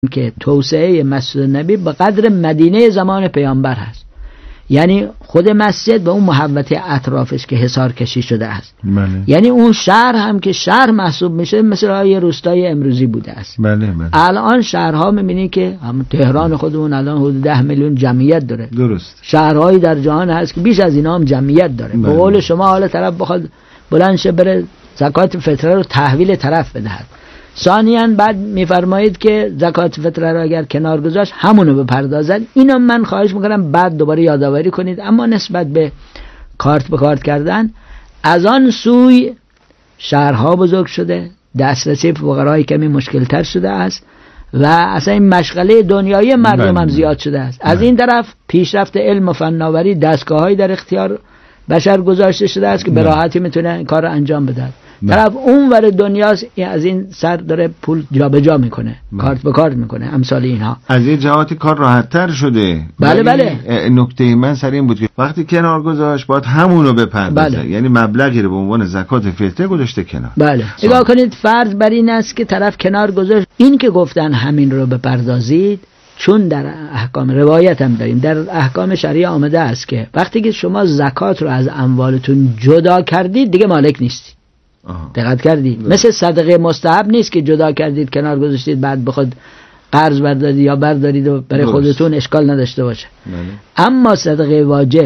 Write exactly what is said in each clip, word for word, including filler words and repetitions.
که توسعه مسجد نبی به قدر مدینه زمان پیامبر هست، یعنی خود مسجد و اون محوطه اطرافش که حصار کشی شده است. بله. یعنی اون شهر هم که شهر محسوب میشه مثل یه روستای امروزی بوده است. بله بله. الان شهرها میبینی که هم تهران خودمون الان حدود ده میلیون جمعیت داره. درست. شهرهایی در جهان هست که بیش از اینا هم جمعیت داره. بله. به قول شما حالا طرف بخواد بلند شه بره زکات فطره رو تحویل طرف بدهد. ثانیاً بعد میفرمایید که زکات فطره را اگر کنار گذاشت همونو بپردازد. اینو من خواهش میکنم بعد دوباره یادآوری کنید. اما نسبت به کارت به کارت کردن، از آن سوی شهرها بزرگ شده، دسترسی فقرای کمی مشکل تر شده است و اصلا این مشغله دنیای مردم هم زیاد شده است. از این طرف پیشرفت علم و فناوری، دستگاه‌هایی در اختیار بشر گذاشته شده است که به راحتی میتونه کار رو انجام بده. طرف اون ور دنیاست از این سر داره پول جابجا میکنه، کارت به کارت میکنه، امثال اینها. از یه جهاتی کار راحت تر شده. بله بله. نکته من سر این بود که وقتی کنار گذاشت باید همونو بپردازه. بله. یعنی مبلغی رو به عنوان زکات فطره گذاشته کنار. بله. نگاه کنید، فرض بر این است که طرف کنار گذاشت. این که گفتن همین رو بپردازید، چون در احکام روایت هم داریم، در احکام شریعه آمده است که وقتی که شما زکات رو از اموالتون جدا کردید دیگه مالک نیستید. دقت کردید؟ مثل صدقه مستحب نیست که جدا کردید کنار گذاشتید بعد بخواد قرض بردارید یا بردارید و برای درست. خودتون اشکال نداشته باشه. بله. اما صدقه واجب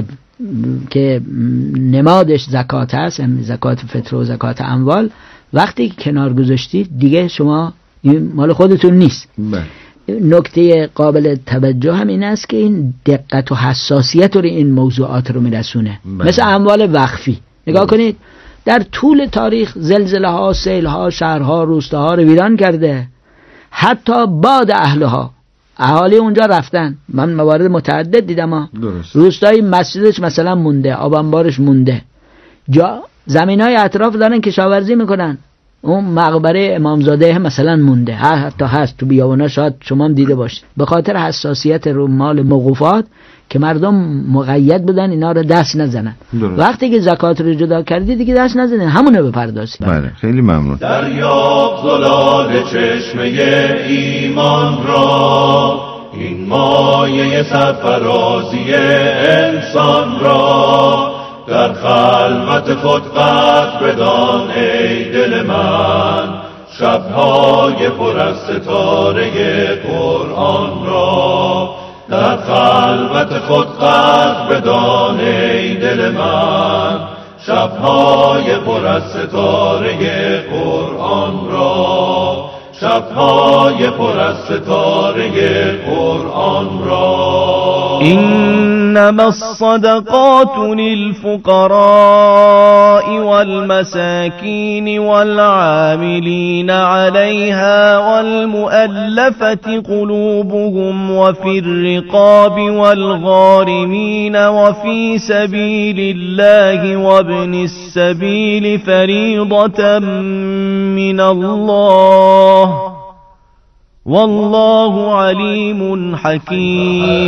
که نمادش زکات هست، زکات فطر و زکات اموال، وقتی که کنار گذاشتید دیگه شما این مال خودتون نیست. بله. نکته قابل توجه هم این است که این دقت و حساسیت رو این موضوعات رو میرسونه. بله. مثل اموال وقفی نگاه بله. کنید، در طول تاریخ زلزله ها، سیل ها، شهرها، روستاها رو ویران کرده، حتی باد اهلها، اهالی اونجا رفتن. من موارد متعدد دیدم ها. روستای مسجدش مثلا مونده، آب انبارش مونده، جا زمینای اطراف دارن کشاورزی میکنن، اون مقبره امامزاده مثلا مونده، حتی هست تو بیابونا، شاید شما هم دیده باشید. به خاطر حساسیت رو مال موقوفات که مردم مقید بودن اینا رو دست نزنن. درست. وقتی که زکات رو جدا کردی دیگه دست نزنن، همونه بپردازید. بله، خیلی ممنون. دریاب زلال چشمه ایمان را، این مایه سرفرازی انسان را، در خلوت خود قدر بدان ای دل من، شبهای پر از ستاره قرآن را. در خلوت خود قدر بدان ای دل من، شبهای پر از ستاره قرآن را. شبهای پر از ستاره قرآن را. إنما الصدقات للفقراء والمساكين والعاملين عليها والمؤلفة قلوبهم وفي الرقاب والغارمين وفي سبيل الله وابن السبيل فريضة من الله والله علیم حکیم.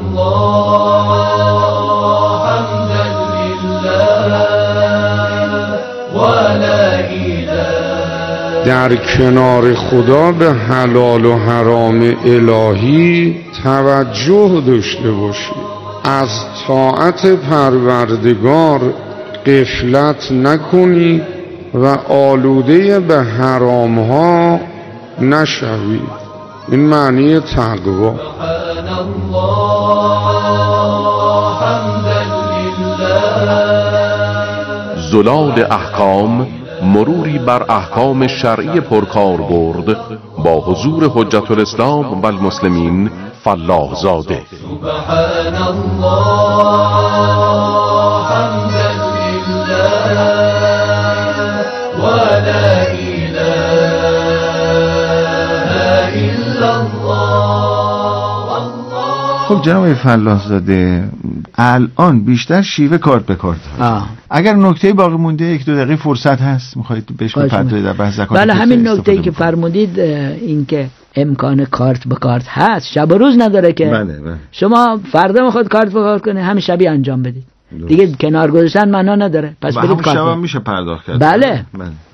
در کنار خدا به حلال و حرام الهی توجه داشته باشید، از طاعت پروردگار غفلت نکنید و آلوده به حرام ها نشوید. این معنی تقوا. زلال احکام، مروری بر احکام شرعی پرکاربرد با حضور حجت الاسلام و المسلمین فلاح زاده. سبحان الله حمدا لله و لا خب جناب فلاح زاده، الان بیشتر شیوه کارت به کارت هست. اگر نکته باقی مونده یک دو دقیقه فرصت هست میخواید بهش بپردازید در بحث زکات. بله، همین نکته‌ای که فرمودید، این که امکان کارت به کارت هست، شب و روز نداره که. بله بله. شما فردا میخواد کارت به کارت کنه، همین شبی انجام بدید. دیگه کنار گذاشتن معنا نداره. پس برید کارت. شب هم میشه پرداخت کرد. بله. بله.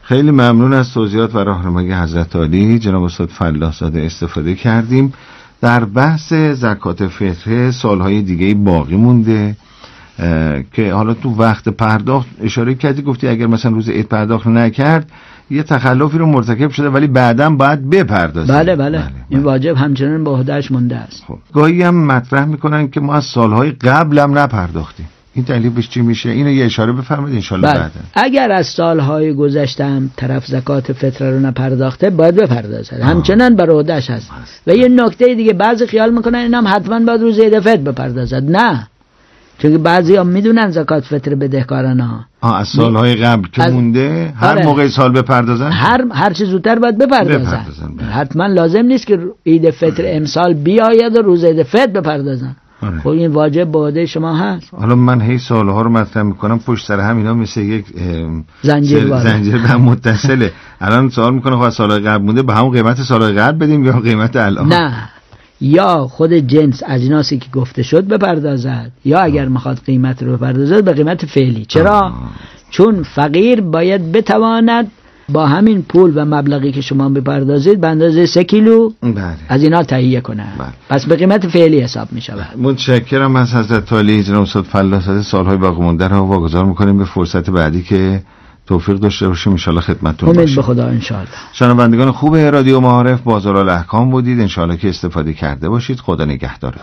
خیلی ممنون از توضیحات و راهنمایی حضرت عالی. جناب استاد فلاح زاده استفاده کردیم. در بحث زکات فطر سالهای دیگه باقی مونده که حالا تو وقت پرداخت اشاره کردی، گفتی اگر مثلا روز عید پرداخت نکرد یه تخلفی رو مرتکب شده ولی بعداً باید بپردازه. بله بله, بله. این واجب همچنان با عهده‌اش مونده است. خب گاهی هم مطرح میکنن که ما از سالهای قبل هم نپرداختیم، این دلیلش چی میشه؟ اینو یه اشاره بفرمایید ان شاءالله بعدا. اگر از سالهای گذشته هم طرف زکات فطر رو نپرداخته باید بپردازه، همچنان بر عهده‌اش هست. و یه نکته دیگه، بعضی خیال میکنن اینم حتما باید روز عید فطر بپردازد. نه، چون بعضی ها میدونن زکات فطر بدهکارن ها. آه از سالهای قبل که مونده هر آره. موقع سال بپردازن، هر هر چه زودتر باید بپردازن, بپردازن. حتما لازم نیست که عید فطر امسال بیاید و روز عید فطر بپردازن. آره. خب این واجب با عهده شما هست. حالا من هی سالها رو مطرح میکنم، پشت سر هم اینا مثل یک زنجیر زنجیر به هم متصله. الان سوال میکنه خب سالهای قبل مونده به همون قیمت سالهای قبل بدیم یا قیمت الان؟ نه، یا خود جنس اجناسی که گفته شد بپردازد، یا اگر میخواد قیمت رو بپردازد به قیمت فعلی. چرا؟ آه. چون فقیر باید بتواند با همین پول و مبلغی که شما بپردازید به اندازه سه کیلو بله. از اینا تهیه کنه. بله. پس به قیمت فعلی حساب می شود. متشکرم از حضرت عالی. جناب استاد فلاح زاده سالهای باقی مونده رو واگذار میکنیم به فرصت بعدی که توفیق داشته باشیم ان شاء الله خدمتتون باشیم. امید به خدا ان شاء الله. شنوندگان خوب رادیو معارف بازار الاحکام بودید، ان شاء الله که استفاده کرده باشید. خدا نگهدار.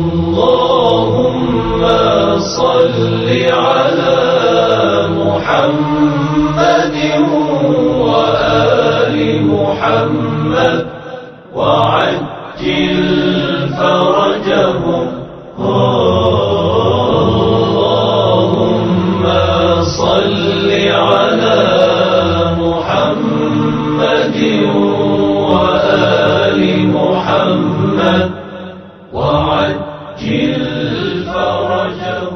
اللهم صل علی محمد و آل محمد و عجل فرجهم. اللهم صل على محمد وآل محمد وعجل فرجهم.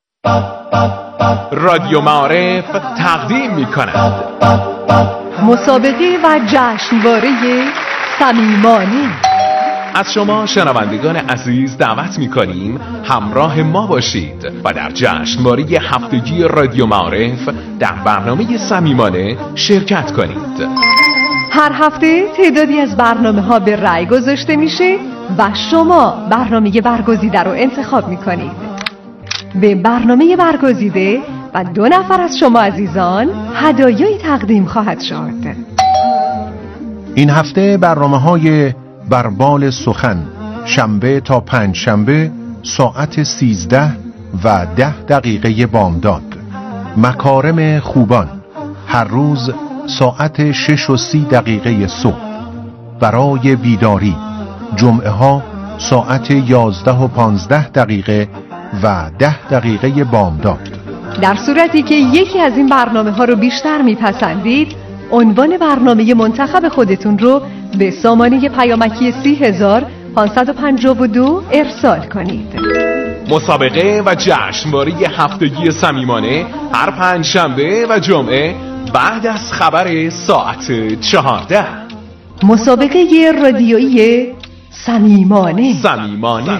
رادیو معارف تقدیم می کند مسابقه و جشنواره صمیمانه. از شما شنوندگان عزیز دعوت می‌کنیم همراه ما باشید و در جشنواره هفتگی رادیو معارف در برنامه صمیمانه شرکت کنید. هر هفته تعدادی از برنامه‌ها به رأی گذاشته میشه و شما برنامه برگزیده رو انتخاب می‌کنید. به برنامه برگزیده و دو نفر از شما عزیزان هدایایی تقدیم خواهد شد. این هفته برنامه‌های بربال سخن شنبه تا پنج شنبه ساعت سیزده و ده دقیقه بامداد. مکارم خوبان هر روز ساعت شش و سی دقیقه صبح. برای بیداری جمعه ها ساعت یازده و پانزده دقیقه و ده دقیقه بامداد. در صورتی که یکی از این برنامه ها رو بیشتر میپسندید، عنوان برنامه منتخب خودتون رو به سامانه پیامکی سی هزار پانصد و پنجاه و دو ارسال کنید. مسابقه و جشنواره هفتگی صمیمانه هر پنج شنبه و جمعه بعد از خبر ساعت چهارده. مسابقه رادیویی صمیمانه. صمیمانه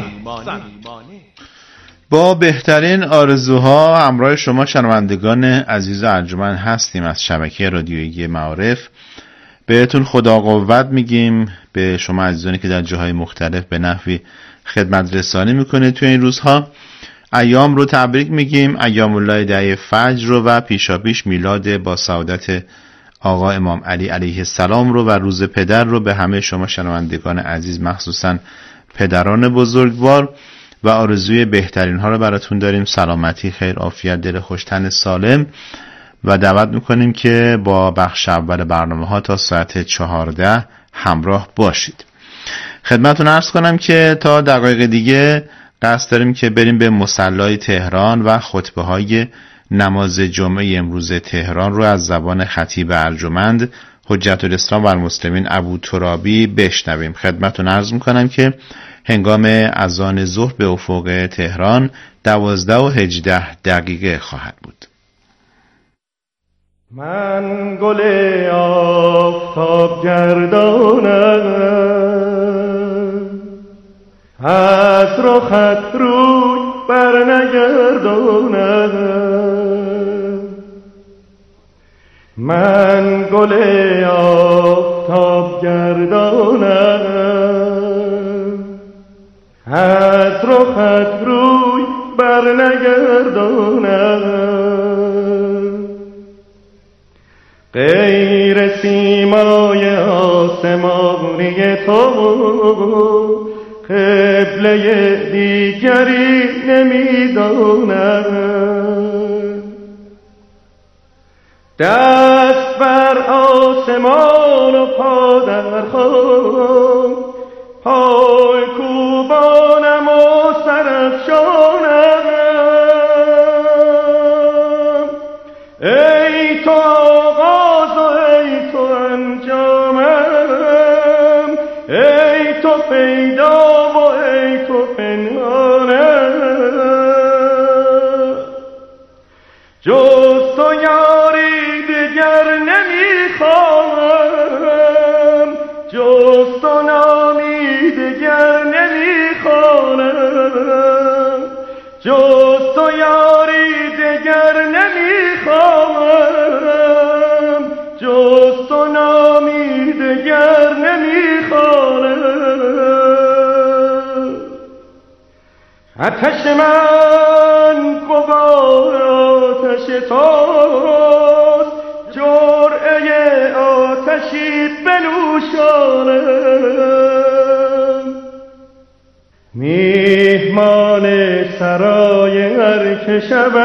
با بهترین آرزوها همراه شما شنوندگان عزیز و ارجمند هستیم از شبکه رادیویی معارف. بهتون خدا قوت میگیم، به شما عزیزانی که در جاهای مختلف به نحوی خدمت رسانی میکنید توی این روزها. ایام رو تبریک میگیم، ایام الله دعی فجر رو و پیشاپیش میلاد با سعادت آقا امام علی علیه السلام رو و روز پدر رو به همه شما شنوندگان عزیز، مخصوصا پدران بزرگوار، و آرزوی بهترین ها رو براتون داریم. سلامتی، خیر، عافیت، دل خوش، تن سالم، و دعوت میکنیم که با بخش اول برنامه ها تا ساعت چهارده همراه باشید. خدمتون عرض کنم که تا دقایق دیگه قصد داریم که بریم به مصلی تهران و خطبه های نماز جمعه امروز تهران رو از زبان خطیب ارجمند حجت الاسلام و المسلمین ابو ترابی بشنویم. خدمتون عرض میکنم که هنگام اذان ظهر به افق تهران دوازده و هجده دقیقه خواهد بود. من گل آفتاب گردانم، از رخت روی بر نگردانم. من گل آفتاب گردانم، از رخت روی بر نگردانم. غیر سیمای آسمانی تو قبله دیگری نمیدانم. دست بر آسمان و پا در خاک، پای کوبانم و سرافشانم. ای تو آغاز و ای تو انجامم، ای تو پیدا و ای تو پنهانم. جز تو یاری دیگر نمیخواهم، جز تو نامی دیگر نمیخوانم. جز تو یاری دیگر نمیخواهم، جز تو نامی دیگر نمیخوانم. آتش من غبار آتش توست، جرعه آتشی بنوشانم. میهمان سرای هر که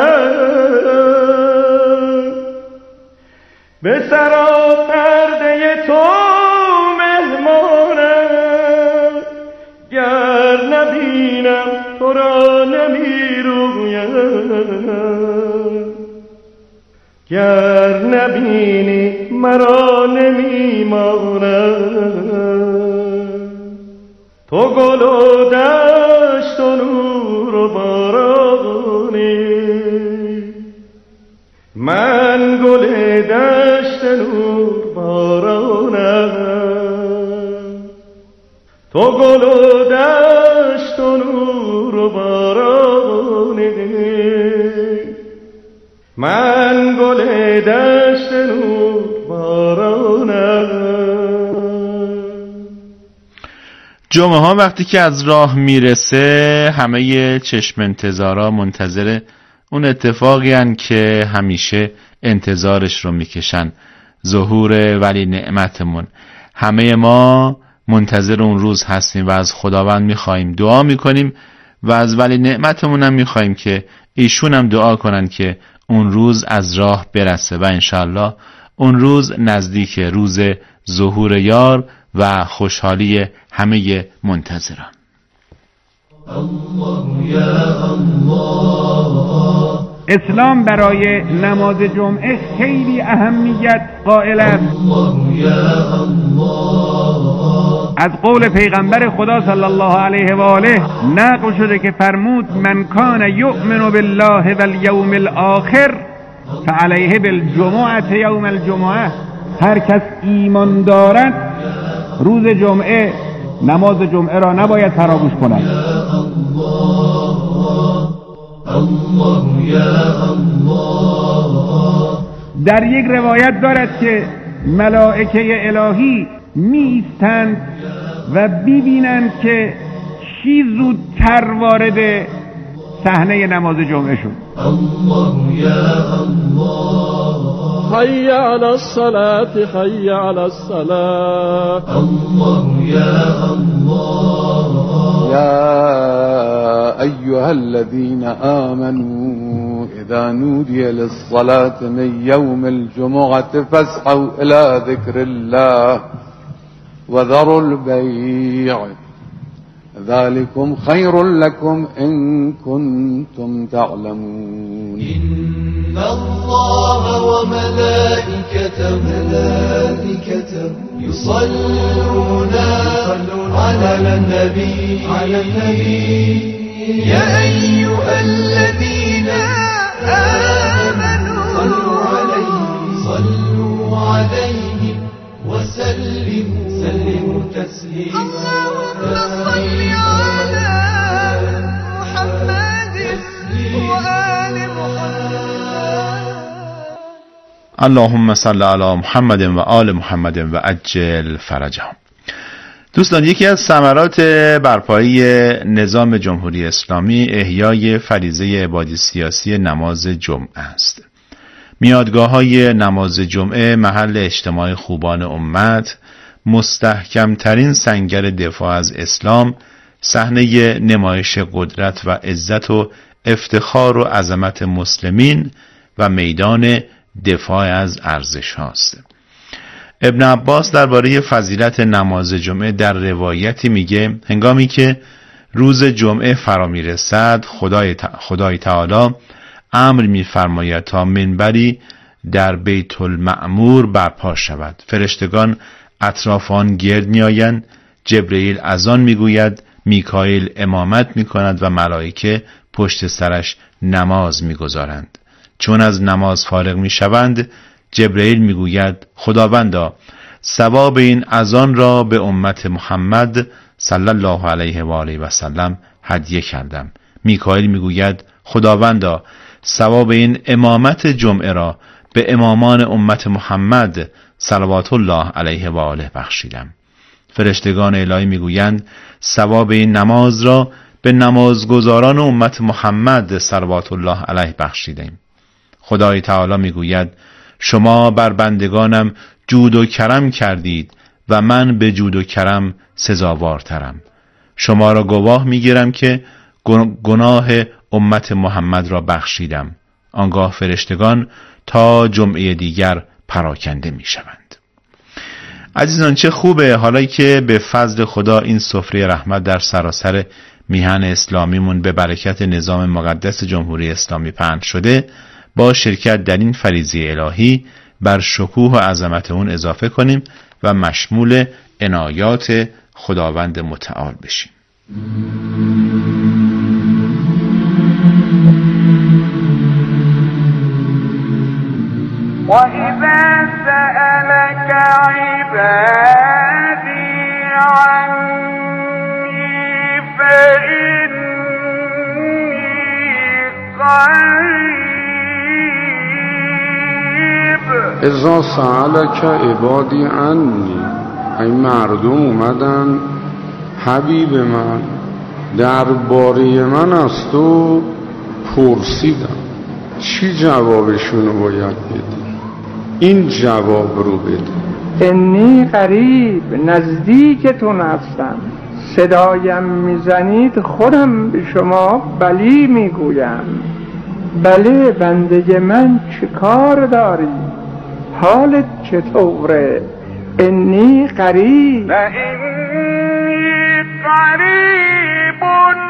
شود، به سرا پرده تو مهمانم. گر نبینم تو را نمیرویم، گر نبینی مرا نمیمانم. تو گل و دشت و نور و بارانی، من گل دشت نور بارانم. تو گل و دشت و نور و بارانی، من گل دشت نور بارانم. جمعه ها وقتی که از راه میرسه همه چشم انتظارا منتظر اون اتفاقی هن که همیشه انتظارش رو میکشن، ظهور ولی نعمتمون. همه ما منتظر اون روز هستیم و از خداوند میخواییم، دعا میکنیم و از ولی نعمتمون هم میخواییم که ایشون هم دعا کنن که اون روز از راه برسه و انشالله اون روز نزدیک، روز ظهور یار و خوشحالی همه منتظران. الله یا الله. اسلام برای نماز جمعه خیلی اهمیت قائل است. الله یا الله. از قول پیغمبر خدا صلی الله علیه و آله نقل شده که فرمود من کان یؤمن بالله والیوم الاخر فعلیه بالجمعه یوم الجمعه. هر کس ایمان دارد روز جمعه نماز جمعه را نباید فراموش کند. در یک روایت دارد که ملائکه الهی می ایستند و ببینند که چی زودتر وارد صحنه نماز جمعه شد. الله یا الله. حي على الصلاة حي على الصلاة. الله يا الله. يا أيها الذين آمنوا إذا نودي للصلاة من يوم الجمعة فاسعوا إلى ذكر الله وذروا البيع ذلكم خير لكم إن كنتم تعلمون. إن الله وملائكته ملائكته يصلون على النبي على النبي يا أيها الذين آمنوا صلوا عليه صلوا عليه وسلموا سلموا تسليما. اللهم صل على محمد وآل محمد. اللهم صل علی محمد و آل محمد و عجل فرجهم. دوستان، یکی از ثمرات برپایی نظام جمهوری اسلامی احیای فریضه عبادی سیاسی نماز جمعه است. میادگاه‌های نماز جمعه محل اجتماع خوبان امت، مستحکمترین سنگر دفاع از اسلام، صحنه نمایش قدرت و عزت و افتخار و عظمت مسلمین و میدان دفاع از ارزش هاست. ابن عباس درباره فضیلت نماز جمعه در روایتی میگه هنگامی که روز جمعه فرا میرسد خدای, خدای تعالی امر میفرماید تا منبری در بیت المعمور برپا شود. فرشتگان اطراف آن گرد میآیند، جبرئیل اذان میگوید، میکائیل امامت میکند و ملائکه پشت سرش نماز میگذارند. چون از نماز فارغ میشوند جبرئیل میگوید خداوندا ثواب این اذان را به امت محمد صلی الله علیه و آله و سلم هدیه کردم. میکائیل میگوید خداوندا ثواب این امامت جمعه را به امامان امت محمد صلوات الله علیه و آله بخشیدم. فرشتگان الهی میگویند ثواب این نماز را به نمازگزاران امت محمد صلوات الله علیه بخشیدیم. خدای تعالی میگوید شما بر بندگانم جود و کرم کردید و من به جود و کرم سزاوارترم. شما را گواه میگیرم که گناه امت محمد را بخشیدم. آنگاه فرشتگان تا جمعه دیگر پراکنده میشوند. عزیزان، چه خوبه حالا که به فضل خدا این سفره رحمت در سراسر میهن اسلامیمون به برکت نظام مقدس جمهوری اسلامی پهن شده، با شرکت در این فریضه الهی بر شکوه و عظمت اون اضافه کنیم و مشمول عنایات خداوند متعال بشیم. وَإِذَا سَأَلَكَ عِبَادِي عَنِّي فَإِنِّي قَرِيبٌ. اذا سألك عبادی عنی، ای مردم اومدن حبیب من درباره من از تو پرسیدن، چی جوابشونو باید بدی؟ این جواب رو بده. انی قریب، نزدیکتون هستم. صدایم میزنید خودم به شما بلی میگویم. بله بنده من چه کار داری؟ حالت چطوره؟ انی قریب. و انی قریب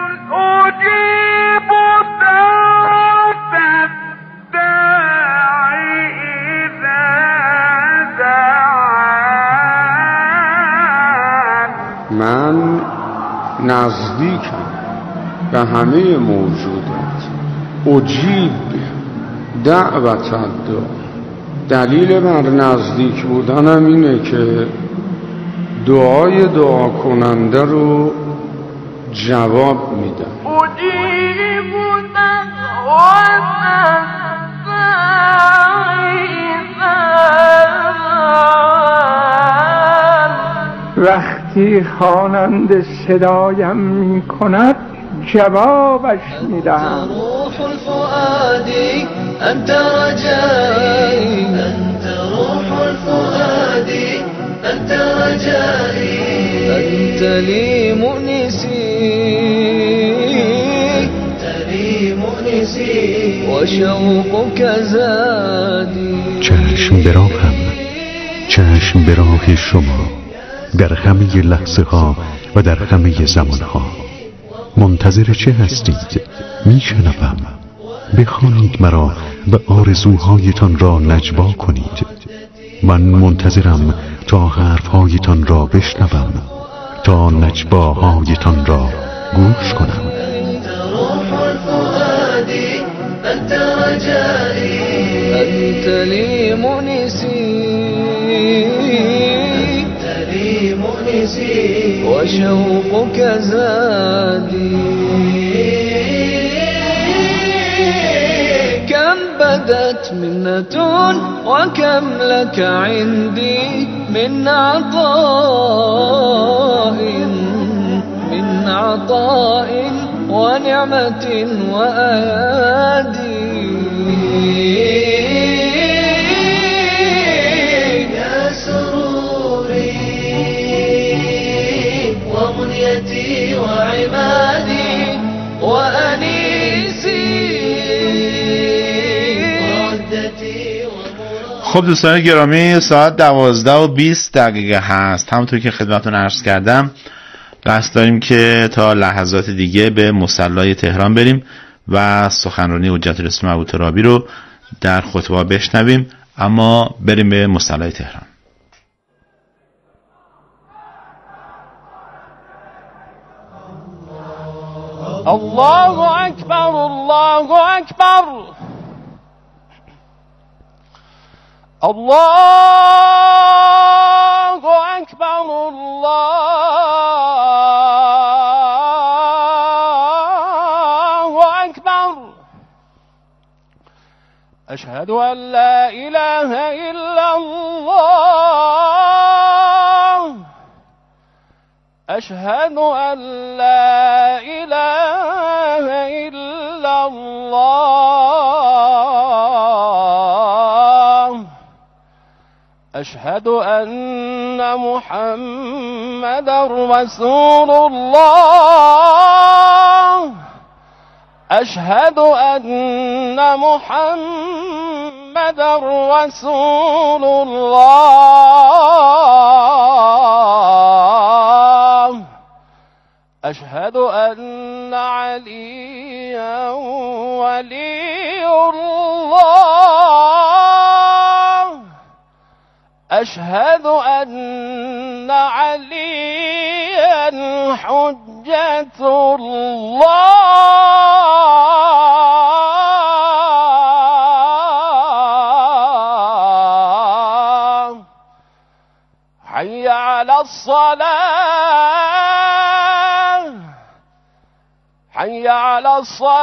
اجیب دعوت الداعی اذا دعان. من نزدیکم به همه موجودات. اجیب دعوت الداعی، دلیل بر نزدیک بودنم اینه که دعای دعا کننده رو جواب میدم. اجیب دعوت وقتی خواننده صدایم می کند جوابش می دهم. روح الفؤادی انت رجایی، انت روح الفؤادی انت رجایی، انت لی مؤنسی، انت لی مؤنسی و شوقك زادی. چشم به راهم، چشم به راه شما در همه لحظه ها و در همه زمان ها. منتظر چه هستید؟ میشنوم. بخوانید مرا و آرزوهایتان را نجوا کنید. من منتظرم تا حرفهایتان را بشنوم، تا نجواهایتان را گوش کنم. انت روح الفؤادی انت رجایی، انت لی مؤنسی، انت لی مؤنسی و شوقك زادی. كم بكى بدت منة وكم لك عندي من عطاء من عطاء ونعمة وأيادي يا سروري ومنيتي وعمادي وأنيسي وردتي. خب دوستان گرامی، ساعت دوازده و بیست دقیقه هست. همونطور که خدمتتون عرض کردم قصد داریم که تا لحظات دیگه به مصلی تهران بریم و سخنرانی حجت الاسلام ابوترابی رو در خطبه بشنویم، اما بریم به مصلی تهران. الله اکبر الله اکبر الله اکبر الله اکبر اشهد ان لا اله الا الله اشهد ان لا اله الا الله اشهد ان محمدا رسول الله اشهد ان محمدا رسول الله اشهد ان عليا ولي الله اشهد ان عليا حجة الله. حي على الصلاة حي على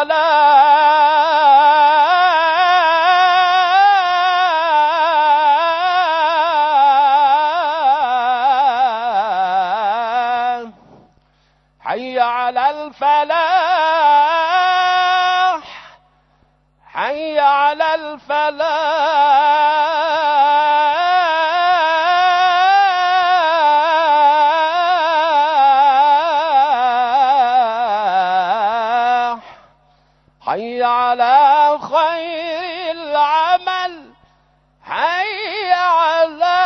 الصلاة حي على الفلاح حي على الفلاح حي على خير العمل حي على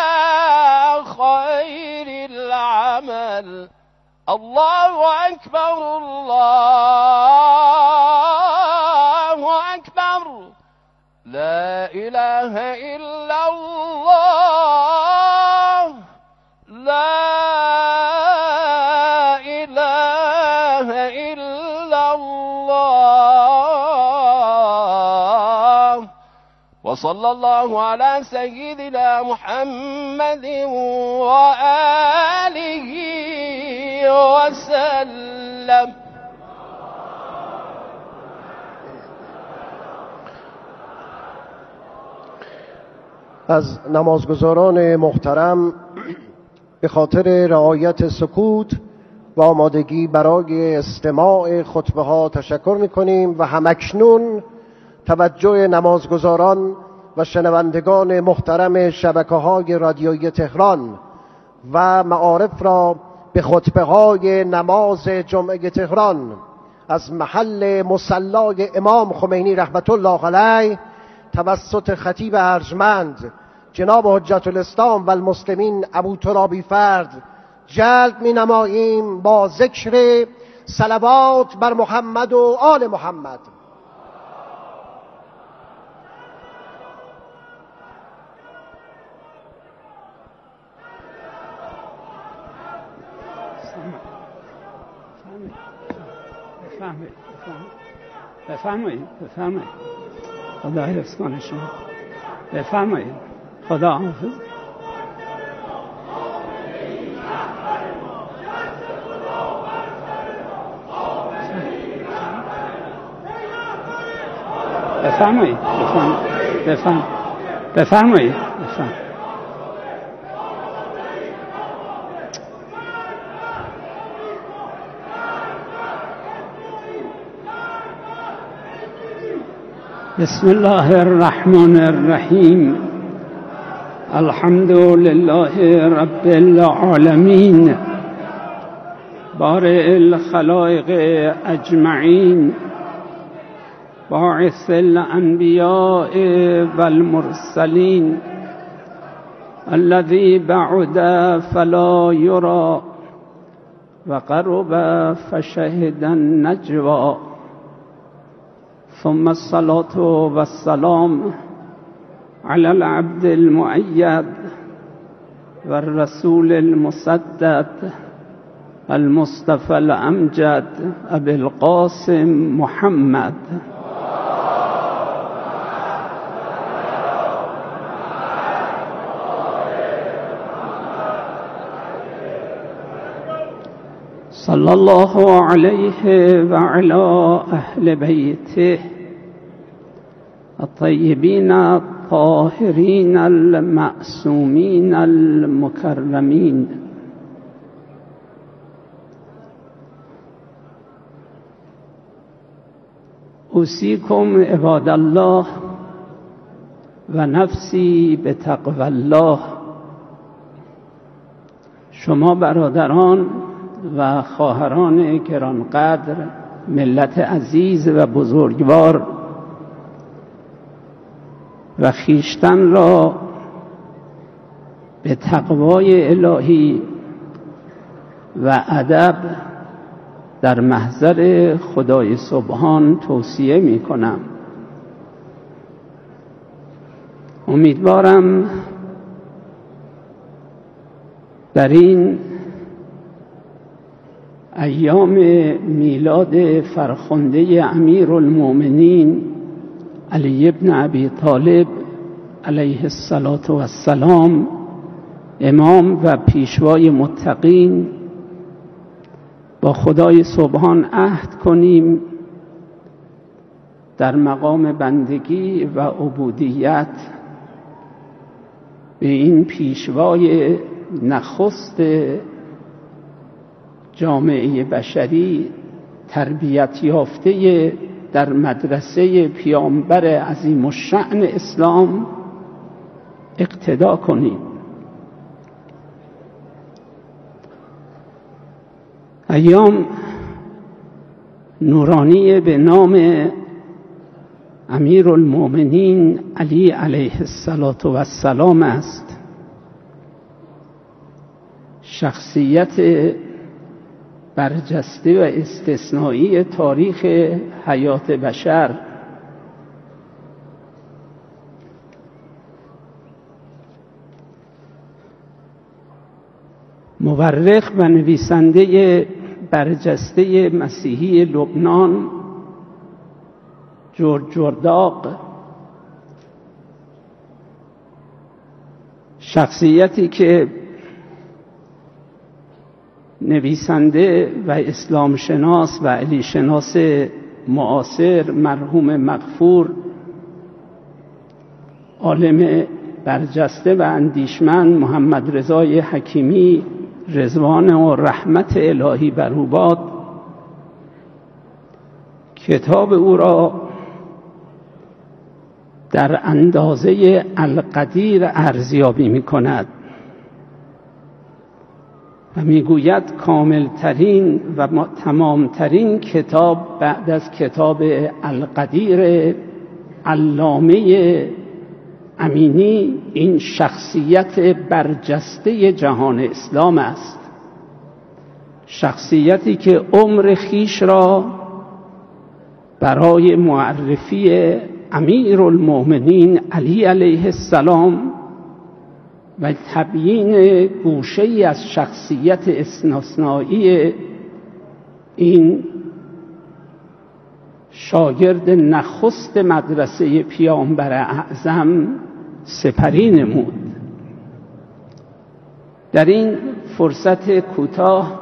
خير العمل. الله أكبر الله أكبر لا إله إلا الله لا إله إلا الله. وصلى الله على سيدنا محمد وآله وسلم. از نمازگزاران محترم به خاطر رعایت سکوت و آمادگی برای استماع خطبه ها تشکر می‌کنیم و همکنون توجه نمازگزاران و شنوندگان محترم شبکه‌های رادیویی تهران و معارف را به خطبه های نماز جمعه تهران از محل مصلی امام خمینی رحمت الله علیه توسط خطیب ارجمند جناب حجت الاسلام و المسلمین ابوترابی فرد جلب می نماییم با ذکر صلوات بر محمد و آل محمد. بفرمایید بفرمایید بفرمایید خدا حفظ کنه شما. بفرمایید خدا حافظ. بفرمایید بفرمایید بفرم بفرمایید بفرم. بسم الله الرحمن الرحیم. الحمد لله رب العالمین بارئ الخلائق اجمعین باعث الانبیاء والمرسلین الذی بعد فلا یرى وقرب فشهد النجوى ثم الصلاة والسلام على العبد المؤيد والرسول المسدد المصطفى الأمجد أبي القاسم محمد صلى الله عليه وعلى أهل بيته الطيبين الطاهرين المعصومين المكرمين. أوصيكم عباد الله ونفسي بتقوى الله. شما برادران و خواهران گرانقدر، ملت عزیز و بزرگوار، و خیشتن را به تقوای الهی و ادب در محضر خدای سبحان توصیه می کنم. امیدوارم در این ایام میلاد فرخنده امیرالمؤمنین علی ابن ابی طالب علیه السلام، امام و پیشوای متقین، با خدای سبحان عهد کنیم در مقام بندگی و عبودیت به این پیشوای نخست جامعه بشری، تربیت یافته در مدرسه پیامبر عظیم الشأن اسلام اقتدا کنیم. ایام نورانی به نام امیرالمؤمنین علی علیه السلام است. شخصیت برجسته و استثنایی تاریخ حیات بشر، مورخ و نویسنده برجسته مسیحی لبنان جورج جرداق، شخصیتی که نویسنده و اسلام شناس و علی شناس معاصر مرحوم مغفور، عالم برجسته و اندیشمند محمد رضای حکیمی رضوان و رحمت الهی بر او باد، کتاب او را در اندازه القدیر ارزیابی می کند و میگوید کاملترین و تمامترین کتاب بعد از کتاب القدیر علامه امینی این شخصیت برجسته جهان اسلام است. شخصیتی که عمر خیش را برای معرفی امیرالمؤمنین علی علیه السلام و تبیین گوشه‌ای از شخصیت استثنایی این شاگرد نخست مدرسه پیامبر اعظم سپری نمود. در این فرصت کوتاه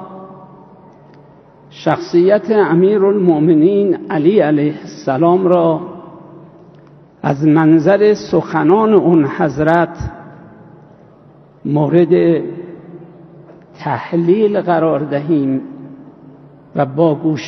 شخصیت امیرالمؤمنین علی علیه السلام را از منظر سخنان اون حضرت مورد تحلیل قرار دهیم و با گوش